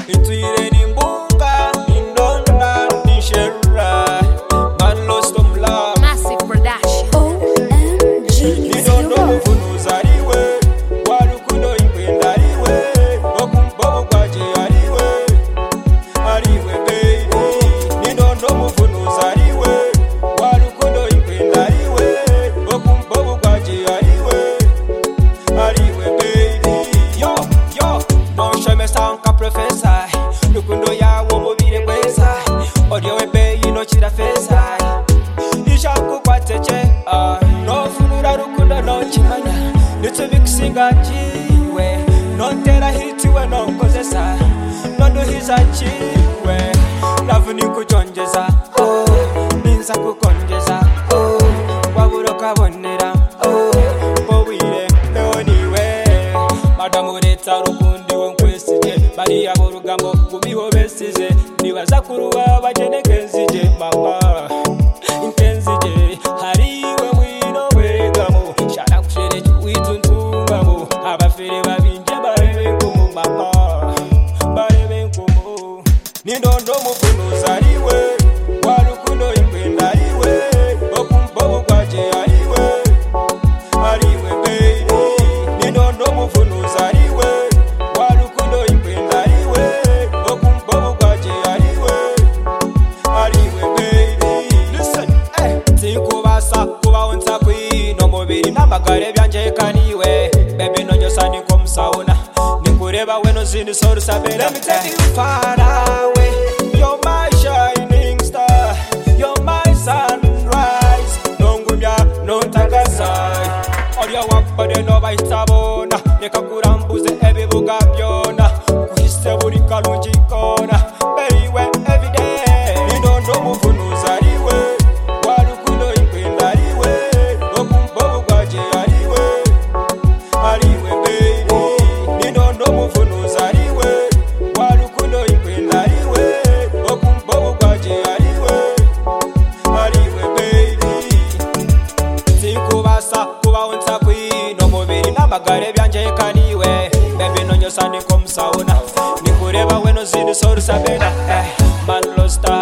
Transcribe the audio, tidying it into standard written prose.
Itwire nimbuka indonda nishera Man lost of love Massive production. OMG. Nidondo mufunuza ariwe Warukundo impenda ariwe Okumbobo kwaje ariwe baby Nidondo mufunuza ariwe Warukundo impenda ariwe Okumbobo kwaje ariwe baby Yo, non sheme sanka professor Rukundo yawo mubire kweza Audio webe yino chira feza Ishaku kwateche No funura rukundo no chimanya Nitsu mixinga jiwe No tera hitiwe no kozesa No duhiza chiwe Love ni kujonjeza Ninza kukonjeza Waburo kabonera Bowire leoniwe Madamu reta rukundi wenkwesije Bariya borugambo kubiho besize Nibaza kuruwa bajenekenzije mama Intenzije hariwe mwino wegamo Shara kushere chuitundungamo Abafere babinje barebe nkumu mama Barebe nkumu Nindondo mufunuza ariwe Warukundo impenda ariwe Okumbobo kwaje ariwe baby Nindondo mufunuza ariwe Warukundo impenda ariwe Okumbobo kwaje ariwe baby Listen, Tikubasa kuba unsa kwino mubiri Namagare byanje kaniwe Baby nonyosa niko musauna Nikureba weno zindi soru sabera Let me take you far away You're my shining star You're my sunrise Nongumya nontakasai Orya wakbade no baitabona Reka kurambuze ebibuga byona Kuhise buri kalunjikona Baby everyday Nindondo mufunuza ariwe Warukundo impenda ariwe Okumbobo kwaje ariwe baby Nindondo mufunuza ariwe Warukundo impenda ariwe Okumbobo kwaje ariwe baby Tikubasa kuba unsa kwino mubiri Namagare byanje kaniwe Baby nonyosa niko musauna Nikureba weno zindi soru sabena Man lost